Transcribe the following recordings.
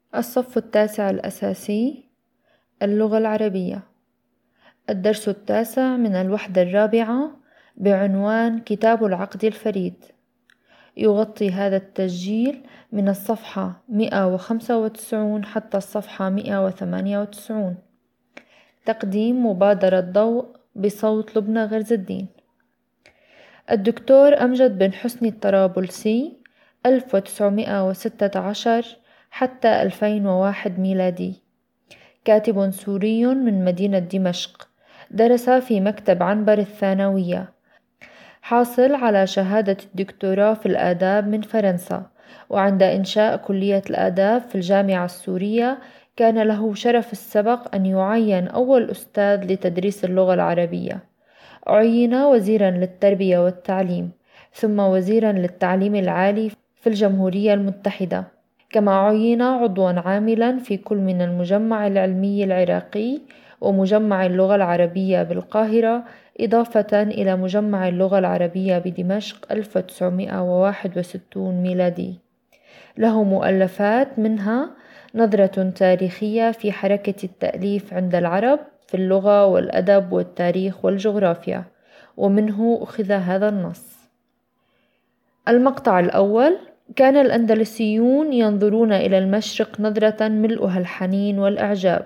الصف التاسع الأساسي، اللغة العربية. الدرس التاسع من الوحدة الرابعة بعنوان كتاب العقد الفريد. يغطي هذا التسجيل من الصفحة 195 حتى الصفحة 198. تقديم مبادرة ضوء بصوت لبنى غرز الدين. الدكتور أمجد بن حسني الطرابلسي 1916 حتى 2001 ميلادي، كاتب سوري من مدينة دمشق، درس في مكتب عنبر الثانوية، حاصل على شهادة الدكتوراه في الآداب من فرنسا. وعند إنشاء كلية الآداب في الجامعة السورية كان له شرف السبق أن يعين أول أستاذ لتدريس اللغة العربية. عين وزيرا للتربية والتعليم، ثم وزيرا للتعليم العالي في الجمهورية المتحدة، كما عين عضوا عاملا في كل من المجمع العلمي العراقي ومجمع اللغة العربية بالقاهرة، إضافة إلى مجمع اللغة العربية بدمشق 1961 ميلادي. له مؤلفات منها نظرة تاريخية في حركة التأليف عند العرب في اللغة والأدب والتاريخ والجغرافيا، ومنه أخذ هذا النص. المقطع الأول: كان الأندلسيون ينظرون إلى المشرق نظرة ملؤها الحنين والإعجاب،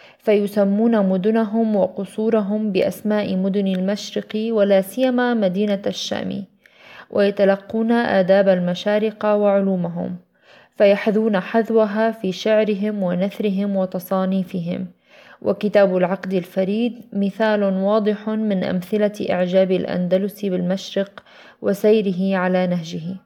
فيسمون مدنهم وقصورهم بأسماء مدن المشرق ولا سيما مدينة الشام، ويتلقون آداب المشارق وعلومهم، فيحذون حذوها في شعرهم ونثرهم وتصانيفهم. وكتاب العقد الفريد مثال واضح من أمثلة إعجاب الأندلس بالمشرق وسيره على نهجه.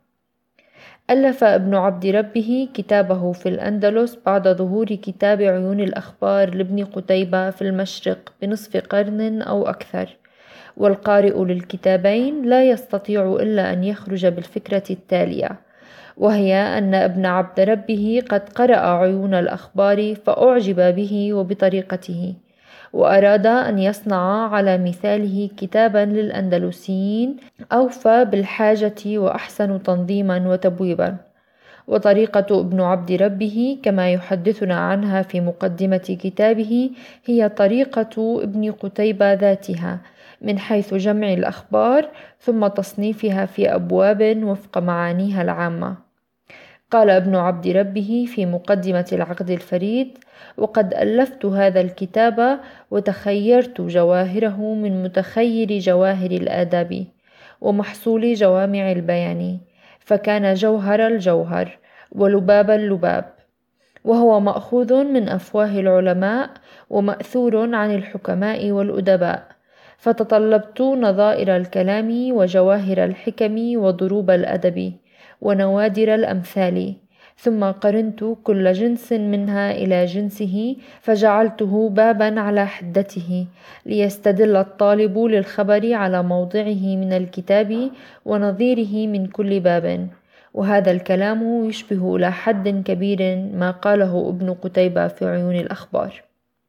ألف ابن عبد ربه كتابه في الأندلس بعد ظهور كتاب عيون الأخبار لابن قتيبة في المشرق بنصف قرن أو أكثر، والقارئ للكتابين لا يستطيع إلا أن يخرج بالفكرة التالية، وهي أن ابن عبد ربه قد قرأ عيون الأخبار فأعجب به وبطريقته، وأراد أن يصنع على مثاله كتابا للأندلسيين أوفى بالحاجة وأحسن تنظيما وتبويبا. وطريقة ابن عبد ربه كما يحدثنا عنها في مقدمة كتابه هي طريقة ابن قتيبة ذاتها، من حيث جمع الأخبار ثم تصنيفها في أبواب وفق معانيها العامة. قال ابن عبد ربه في مقدمة العقد الفريد: وقد ألفت هذا الكتاب وتخيرت جواهره من متخير جواهر الآداب ومحصول جوامع البيان، فكان جوهر الجوهر ولباب اللباب، وهو مأخوذ من أفواه العلماء ومأثور عن الحكماء والأدباء، فتطلبت نظائر الكلام وجواهر الحكم وضروب الأدب ونوادر الأمثال، ثم قرنت كل جنس منها إلى جنسه فجعلته بابا على حدته، ليستدل الطالب للخبر على موضعه من الكتاب ونظيره من كل باب. وهذا الكلام يشبه إلى حد كبير ما قاله ابن قتيبة في عيون الأخبار.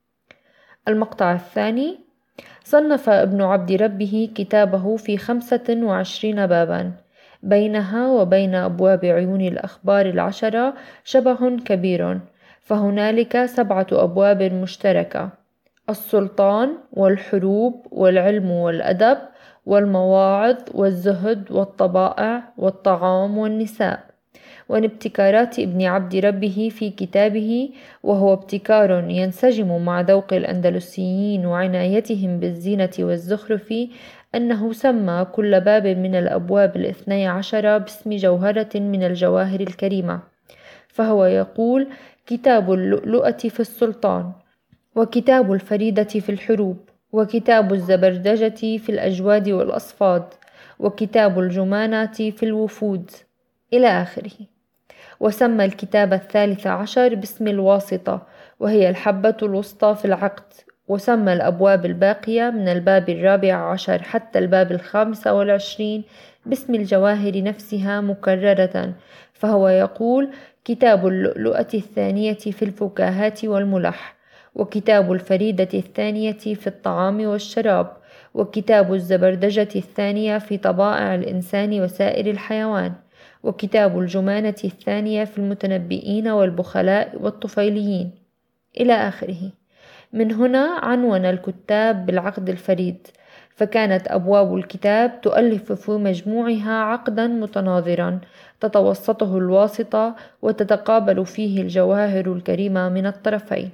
المقطع الثاني: صنف ابن عبد ربه كتابه في 25 بابا، بينها وبين أبواب عيون الأخبار 10 شبه كبير، فهنالك 7 أبواب مشتركة: السلطان والحروب والعلم والأدب والمواعظ والزهد والطبائع والطعام والنساء. ومن ابتكارات ابن عبد ربه في كتابه، وهو ابتكار ينسجم مع ذوق الأندلسيين وعنايتهم بالزينة والزخرف، أنه سمى كل باب من الأبواب 12 باسم جوهرة من الجواهر الكريمة، فهو يقول: كتاب اللؤلؤة في السلطان، وكتاب الفريدة في الحروب، وكتاب الزبردجة في الأجواد والأصفاد، وكتاب الجمانة في الوفود، إلى آخره. وسمى الكتاب 13 باسم الواسطة، وهي الحبة الوسطى في العقد. وسمى الأبواب الباقية من الباب 14 حتى الباب 25 باسم الجواهر نفسها مكررة، فهو يقول: كتاب اللؤلؤة الثانية في الفكاهات والملح، وكتاب الفريدة الثانية في الطعام والشراب، وكتاب الزبردجة الثانية في طبائع الإنسان وسائر الحيوان، وكتاب الجمانة الثانية في المتنبئين والبخلاء والطفيليين إلى آخره. من هنا عنون الكتاب بالعقد الفريد، فكانت أبواب الكتاب تؤلف في مجموعها عقدا متناظرا تتوسطه الواسطة وتتقابل فيه الجواهر الكريمة من الطرفين.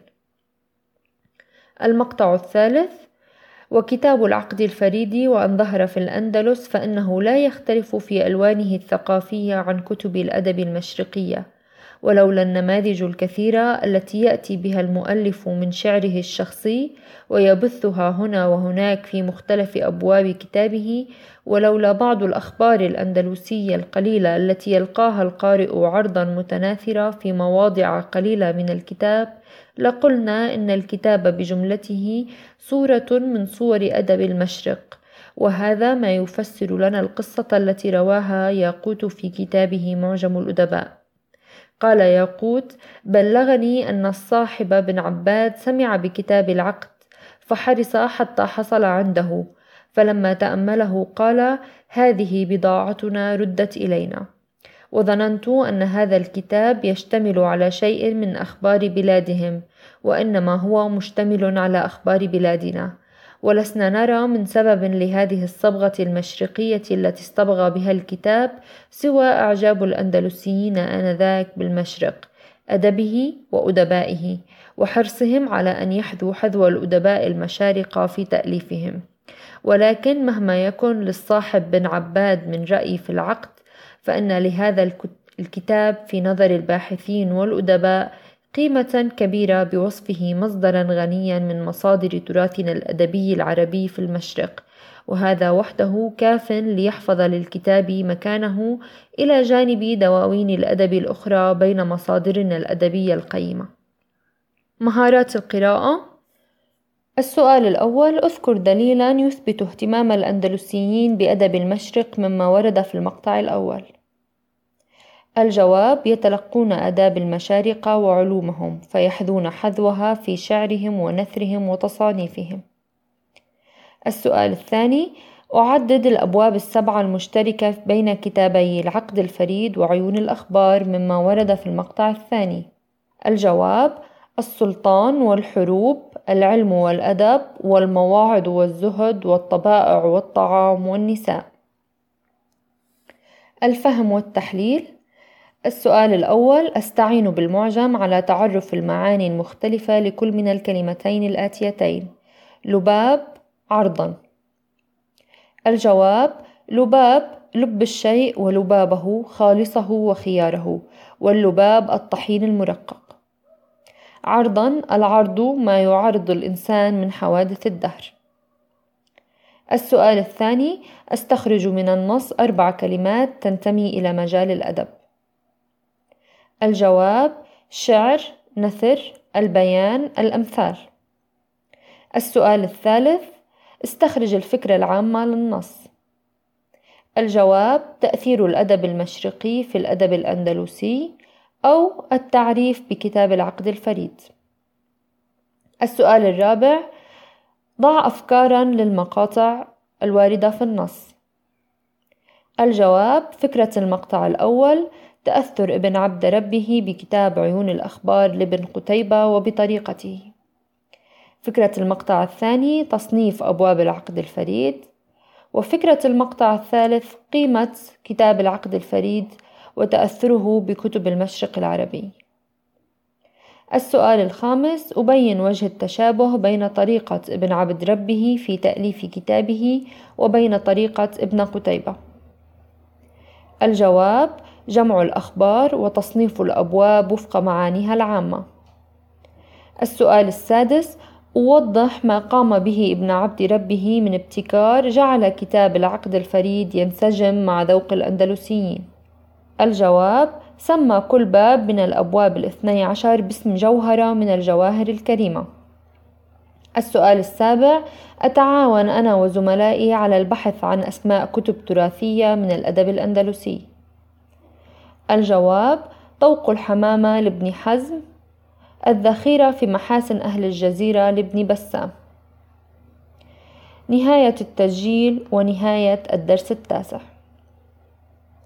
المقطع الثالث: وكتاب العقد الفريد وأن ظهر في الأندلس فإنه لا يختلف في ألوانه الثقافية عن كتب الأدب المشرقية، ولولا النماذج الكثيرة التي يأتي بها المؤلف من شعره الشخصي ويبثها هنا وهناك في مختلف أبواب كتابه، ولولا بعض الأخبار الأندلسية القليلة التي يلقاها القارئ عرضا متناثرة في مواضع قليلة من الكتاب، لقلنا إن الكتاب بجملته صورة من صور أدب المشرق. وهذا ما يفسر لنا القصة التي رواها ياقوت في كتابه معجم الأدباء. قال ياقوت: بلغني أن الصاحب بن عباد سمع بكتاب العقد فحرص حتى حصل عنده، فلما تأمله قال: هذه بضاعتنا ردت إلينا. وظننت أن هذا الكتاب يشتمل على شيء من أخبار بلادهم، وإنما هو مشتمل على أخبار بلادنا، ولسنا نرى من سبب لهذه الصبغة المشرقية التي اصطبغ بها الكتاب سوى إعجاب الأندلسيين آنذاك بالمشرق، أدبه وأدبائه، وحرصهم على أن يحذوا حذو الأدباء المشارقة في تأليفهم. ولكن مهما يكن للصاحب بن عباد من رأي في العقد، فإن لهذا الكتاب في نظر الباحثين والأدباء قيمة كبيرة بوصفه مصدرا غنيا من مصادر تراثنا الأدبي العربي في المشرق، وهذا وحده كاف ليحفظ للكتاب مكانه إلى جانب دواوين الأدب الأخرى بين مصادرنا الأدبية القيمة. مهارات القراءة. السؤال الأول: أذكر دليلا يثبت اهتمام الأندلسيين بأدب المشرق مما ورد في المقطع الأول. الجواب: يتلقون آداب المشارقة وعلومهم فيحذون حذوها في شعرهم ونثرهم وتصانيفهم. السؤال الثاني: أعدد الأبواب السبعة المشتركة بين كتابي العقد الفريد وعيون الأخبار مما ورد في المقطع الثاني. الجواب: السلطان والحروب، العلم والأدب، والمواعظ والزهد، والطبائع والطعام والنساء. الفهم والتحليل. السؤال الأول: أستعين بالمعجم على تعرف المعاني المختلفة لكل من الكلمتين الآتيتين: لباب، عرضا. الجواب: لباب لب الشيء ولبابه خالصه وخياره، واللباب الطحين المرقق. عرضا: العرض ما يعرض الإنسان من حوادث الدهر. السؤال الثاني: أستخرج من النص 4 كلمات تنتمي إلى مجال الأدب. الجواب: شعر، نثر، البيان، الأمثال. السؤال الثالث: استخرج الفكرة العامة للنص. الجواب: تأثير الأدب المشرقي في الأدب الأندلسي، أو التعريف بكتاب العقد الفريد. السؤال الرابع: ضع أفكارا للمقاطع الواردة في النص. الجواب: فكرة المقطع الأول: تأثر ابن عبد ربه بكتاب عيون الأخبار لابن قتيبة وبطريقته. فكرة المقطع الثاني: تصنيف أبواب العقد الفريد. وفكرة المقطع الثالث: قيمة كتاب العقد الفريد وتأثره بكتب المشرق العربي. السؤال الخامس: أبين وجه التشابه بين طريقة ابن عبد ربه في تأليف كتابه وبين طريقة ابن قتيبة. الجواب: جمع الأخبار وتصنيف الأبواب وفق معانيها العامة. السؤال السادس: أوضح ما قام به ابن عبد ربه من ابتكار جعل كتاب العقد الفريد ينسجم مع ذوق الأندلسيين. الجواب: سمى كل باب من الأبواب 12 باسم جوهرة من الجواهر الكريمة. السؤال السابع: أتعاون أنا وزملائي على البحث عن أسماء كتب تراثية من الأدب الأندلسي. الجواب: طوق الحمامة لابن حزم، الذخيرة في محاسن أهل الجزيرة لابن بسام. نهاية التسجيل ونهاية الدرس التاسع.